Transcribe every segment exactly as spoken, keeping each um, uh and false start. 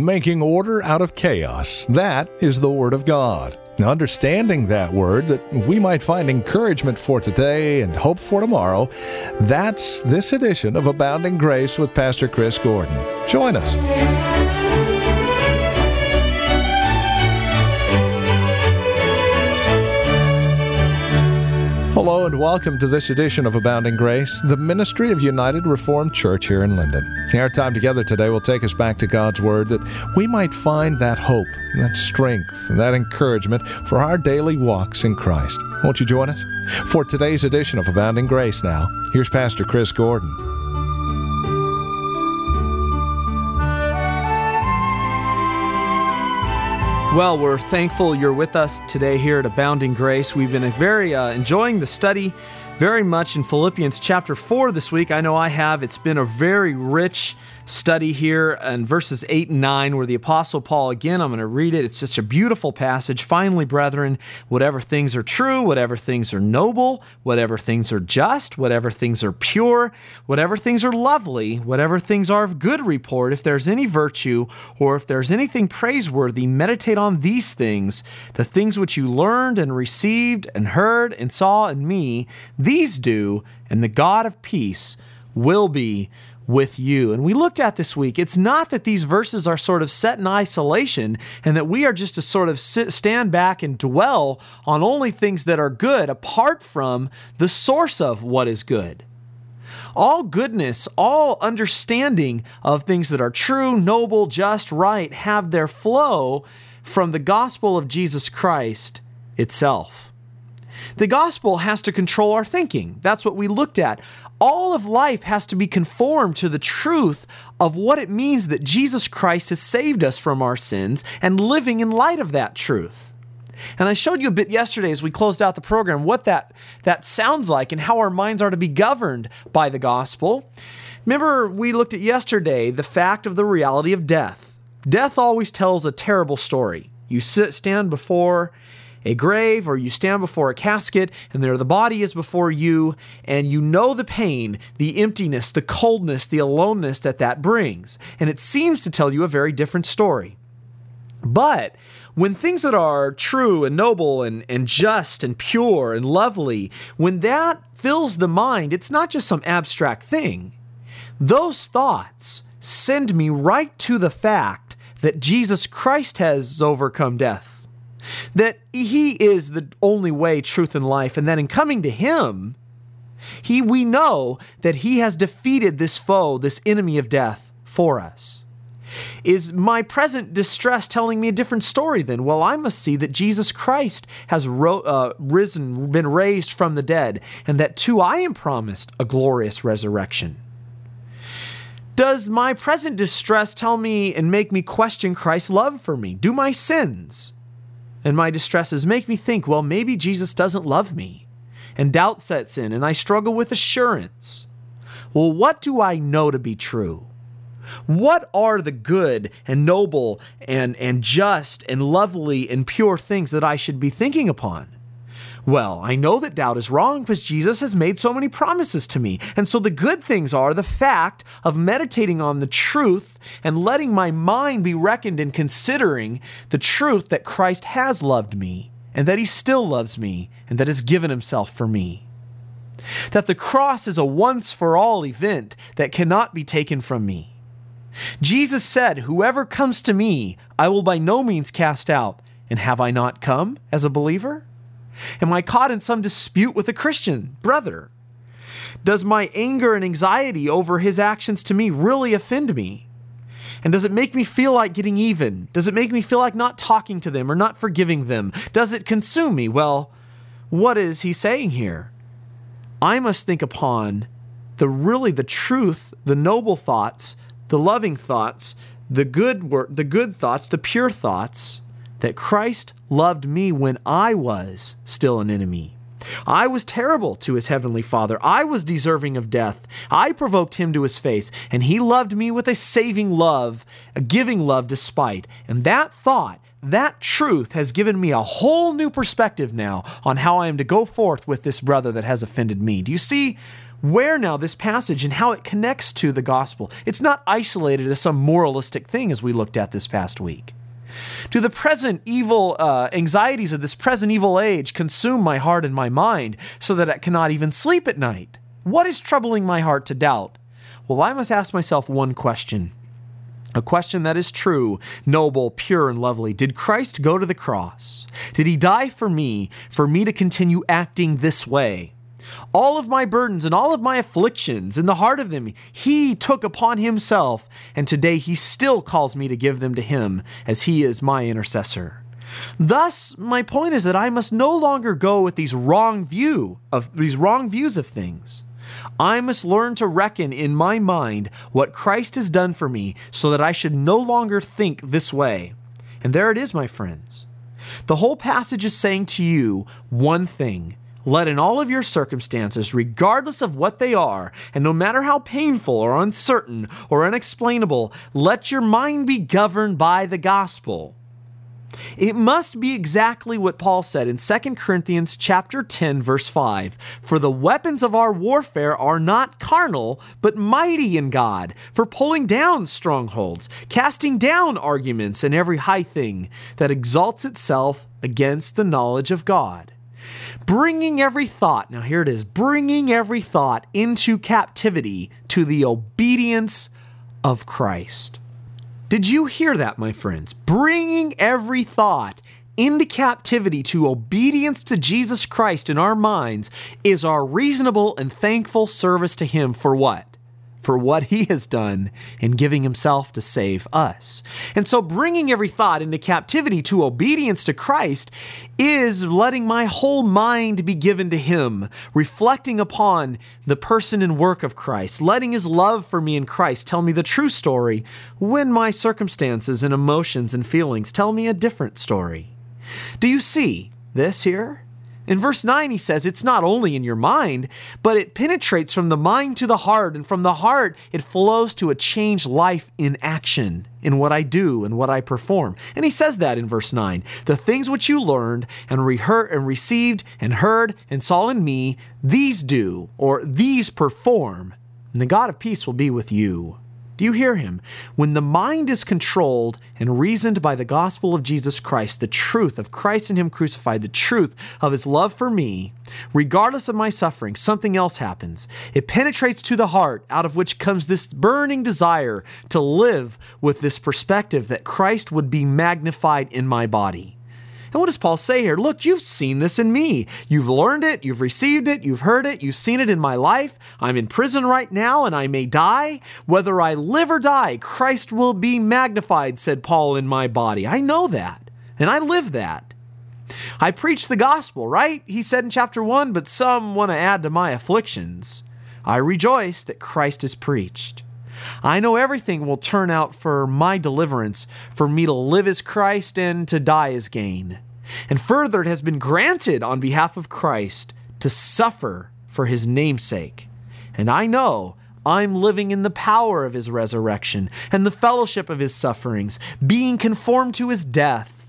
making order out of chaos. That is the Word of God. Now, understanding that Word, that we might find encouragement for today and hope for tomorrow, that's this edition of Abounding Grace with Pastor Chris Gordon. Join us. Hello and welcome to this edition of Abounding Grace, the ministry of United Reformed Church here in Linden. Our time together today will take us back to God's Word that we might find that hope, that strength, and that encouragement for our daily walks in Christ. Won't you join us? For today's edition of Abounding Grace now, here's Pastor Chris Gordon. Well, we're thankful you're with us today here at Abounding Grace. We've been very uh, enjoying the study very much in Philippians chapter four this week. I know I have. It's been a very rich study here in verses eight and nine where the Apostle Paul, again, I'm going to read it. It's just a beautiful passage. Finally, brethren, whatever things are true, whatever things are noble, whatever things are just, whatever things are pure, whatever things are lovely, whatever things are of good report, if there's any virtue or if there's anything praiseworthy, meditate on these things, the things which you learned and received and heard and saw in me, these do, and the God of peace will be with you. And we looked at this week, it's not that these verses are sort of set in isolation and that we are just to sort of sit, stand back and dwell on only things that are good apart from the source of what is good. All goodness, all understanding of things that are true, noble, just, right, have their flow from the gospel of Jesus Christ itself. The gospel has to control our thinking. That's what we looked at. All of life has to be conformed to the truth of what it means that Jesus Christ has saved us from our sins and living in light of that truth. And I showed you a bit yesterday as we closed out the program what that, that sounds like and how our minds are to be governed by the gospel. Remember, we looked at yesterday the fact of the reality of death. Death always tells a terrible story. You sit, stand before a grave, or you stand before a casket, and there the body is before you, and you know the pain, the emptiness, the coldness, the aloneness that that brings. And it seems to tell you a very different story. But when things that are true and noble and, and just and pure and lovely, when that fills the mind, it's not just some abstract thing. Those thoughts send me right to the fact that Jesus Christ has overcome death. That He is the only way, truth, and life, and that in coming to Him, He, we know that He has defeated this foe, this enemy of death for us. Is my present distress telling me a different story then? Well, I must see that Jesus Christ has ro- uh, risen, been raised from the dead, and that too I am promised a glorious resurrection. Does my present distress tell me and make me question Christ's love for me? Do my sins and my distresses make me think, well, maybe Jesus doesn't love me, and doubt sets in, and I struggle with assurance? Well, what do I know to be true? What are the good and noble and, and just and lovely and pure things that I should be thinking upon? Well, I know that doubt is wrong because Jesus has made so many promises to me. And so the good things are the fact of meditating on the truth and letting my mind be reckoned in considering the truth that Christ has loved me and that He still loves me and that has given Himself for me. That the cross is a once-for-all event that cannot be taken from me. Jesus said, "Whoever comes to me, I will by no means cast out." And have I not come as a believer? Am I caught in some dispute with a Christian brother? Does my anger and anxiety over his actions to me really offend me? And does it make me feel like getting even? Does it make me feel like not talking to them or not forgiving them? Does it consume me? Well, what is he saying here? I must think upon the really the truth, the noble thoughts, the loving thoughts, the good wor- the good thoughts, the pure thoughts, that Christ loved me when I was still an enemy. I was terrible to His heavenly Father. I was deserving of death. I provoked Him to His face, and He loved me with a saving love, a giving love despite. And that thought, that truth has given me a whole new perspective now on how I am to go forth with this brother that has offended me. Do you see where now this passage and how it connects to the gospel. It's not isolated as some moralistic thing as we looked at this past week. Do the present evil uh, anxieties of this present evil age consume my heart and my mind so that I cannot even sleep at night? What is troubling my heart to doubt? Well, I must ask myself one question. A question that is true, noble, pure, and lovely. Did Christ go to the cross? Did he die for me, for me to continue acting this way? All of my burdens and all of my afflictions, in the heart of them, he took upon himself, and today he still calls me to give them to him, as he is my intercessor. Thus, my point is that I must no longer go with these wrong view of these wrong views of things. I must learn to reckon in my mind what Christ has done for me so that I should no longer think this way. And there it is, my friends. The whole passage is saying to you one thing. Let in all of your circumstances, regardless of what they are, and no matter how painful or uncertain or unexplainable, let your mind be governed by the gospel. It must be exactly what Paul said in Second Corinthians chapter ten, verse five. For the weapons of our warfare are not carnal, but mighty in God, for pulling down strongholds, casting down arguments and every high thing that exalts itself against the knowledge of God. Bringing every thought, now here it is, bringing every thought into captivity to the obedience of Christ. Did you hear that, my friends? Bringing every thought into captivity to obedience to Jesus Christ in our minds is our reasonable and thankful service to him for what? For what he has done in giving himself to save us. And so bringing every thought into captivity to obedience to Christ is letting my whole mind be given to him, reflecting upon the person and work of Christ, letting his love for me in Christ tell me the true story when my circumstances and emotions and feelings tell me a different story. Do you see this here? In verse nine, he says, it's not only in your mind, but it penetrates from the mind to the heart, and from the heart, it flows to a changed life in action, in what I do and what I perform. And he says that in verse nine, the things which you learned and reheard and received and heard and saw in me, these do, or these perform, and the God of peace will be with you. Do you hear him? When the mind is controlled and reasoned by the gospel of Jesus Christ, the truth of Christ and him crucified, the truth of his love for me, regardless of my suffering, something else happens. It penetrates to the heart, out of which comes this burning desire to live with this perspective that Christ would be magnified in my body. And what does Paul say here? Look, you've seen this in me. You've learned it. You've received it. You've heard it. You've seen it in my life. I'm in prison right now and I may die. Whether I live or die, Christ will be magnified, said Paul, in my body. I know that. And I live that. I preach the gospel, right? He said in chapter one, but some want to add to my afflictions. I rejoice that Christ is preached. I know everything will turn out for my deliverance, for me to live as Christ and to die as gain. And further, it has been granted on behalf of Christ to suffer for his namesake. And I know I'm living in the power of his resurrection and the fellowship of his sufferings, being conformed to his death.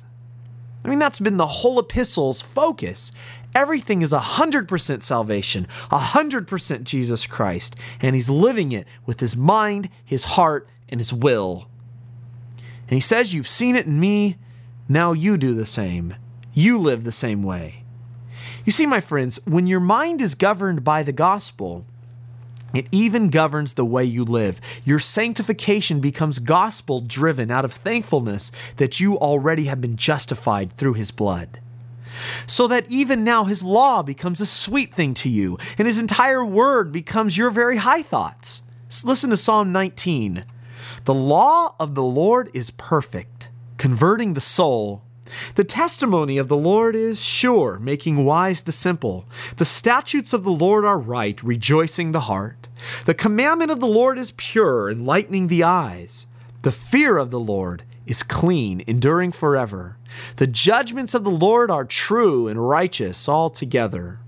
I mean, that's been the whole epistle's focus. Everything is one hundred percent salvation, one hundred percent Jesus Christ, and he's living it with his mind, his heart, and his will. And he says, you've seen it in me, now you do the same. You live the same way. You see, my friends, when your mind is governed by the gospel, it even governs the way you live. Your sanctification becomes gospel-driven out of thankfulness that you already have been justified through his blood. So that even now his law becomes a sweet thing to you, and his entire word becomes your very high thoughts. Listen to Psalm nineteen. The law of the Lord is perfect, converting the soul. The testimony of the Lord is sure, making wise the simple. The statutes of the Lord are right, rejoicing the heart. The commandment of the Lord is pure, enlightening the eyes. The fear of the Lord is clean, enduring forever. The judgments of the Lord are true and righteous altogether.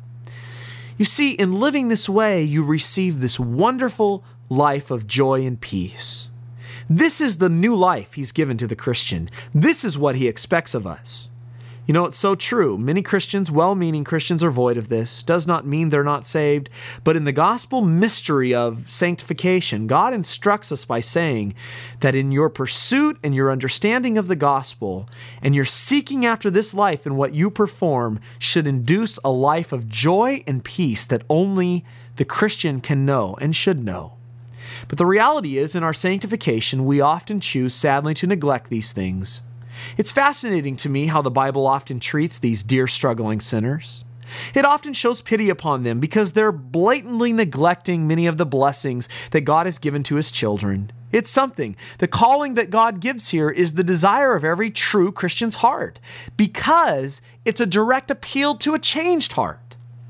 You see, in living this way, you receive this wonderful life of joy and peace. This is the new life he's given to the Christian. This is what he expects of us. You know, it's so true. Many Christians, well-meaning Christians, are void of this. Does not mean they're not saved. But in the gospel mystery of sanctification, God instructs us by saying that in your pursuit and your understanding of the gospel and your seeking after this life and what you perform should induce a life of joy and peace that only the Christian can know and should know. But the reality is, in our sanctification, we often choose, sadly, to neglect these things. It's fascinating to me how the Bible often treats these dear struggling sinners. It often shows pity upon them because they're blatantly neglecting many of the blessings that God has given to His children. It's something. The calling that God gives here is the desire of every true Christian's heart because it's a direct appeal to a changed heart.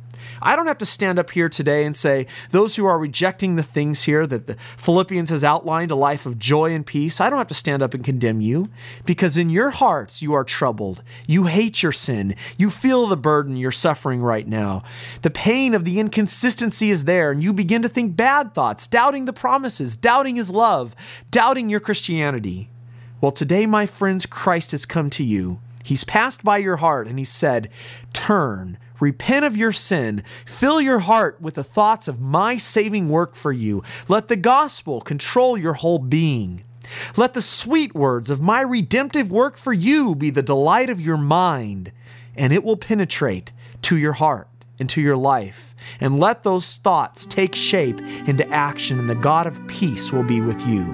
I don't have to stand up here today and say, those who are rejecting the things here that the Philippians has outlined, a life of joy and peace, I don't have to stand up and condemn you, because in your hearts you are troubled. You hate your sin. You feel the burden you're suffering right now. The pain of the inconsistency is there, and you begin to think bad thoughts, doubting the promises, doubting His love, doubting your Christianity. Well, today, my friends, Christ has come to you. He's passed by your heart, and He said, turn, repent of your sin. Fill your heart with the thoughts of my saving work for you. Let the gospel control your whole being. Let the sweet words of my redemptive work for you be the delight of your mind, and it will penetrate to your heart and to your life. And let those thoughts take shape into action, and the God of peace will be with you.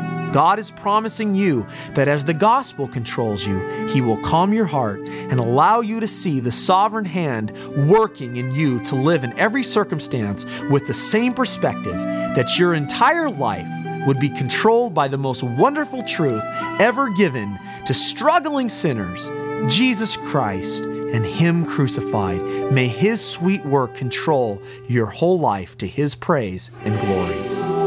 God is promising you that as the gospel controls you, He will calm your heart and allow you to see the sovereign hand working in you to live in every circumstance with the same perspective, that your entire life would be controlled by the most wonderful truth ever given to struggling sinners, Jesus Christ and Him crucified. May His sweet work control your whole life to His praise and glory.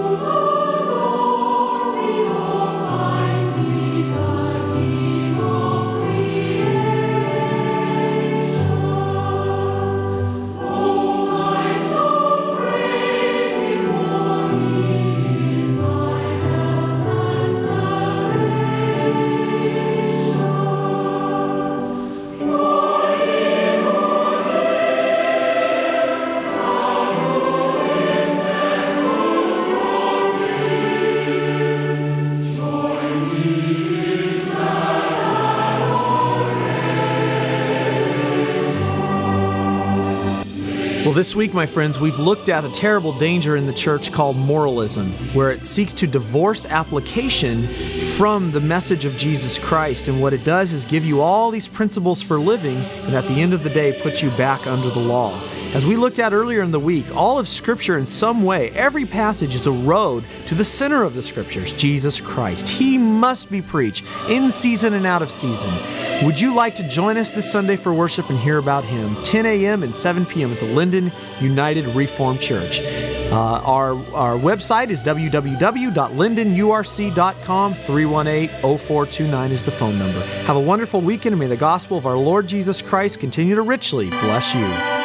Well, this week, my friends, we've looked at a terrible danger in the church called moralism, where it seeks to divorce application from the message of Jesus Christ. And what it does is give you all these principles for living, and at the end of the day, put you back under the law. As we looked at earlier in the week, all of Scripture in some way, every passage is a road to the center of the Scriptures, Jesus Christ. He must be preached in season and out of season. Would you like to join us this Sunday for worship and hear about Him? ten a.m. and seven p.m. at the Linden United Reformed Church. Uh, our, our website is w w w dot linden u r c dot com. three one eight, oh four two nine is the phone number. Have a wonderful weekend, and may the gospel of our Lord Jesus Christ continue to richly bless you.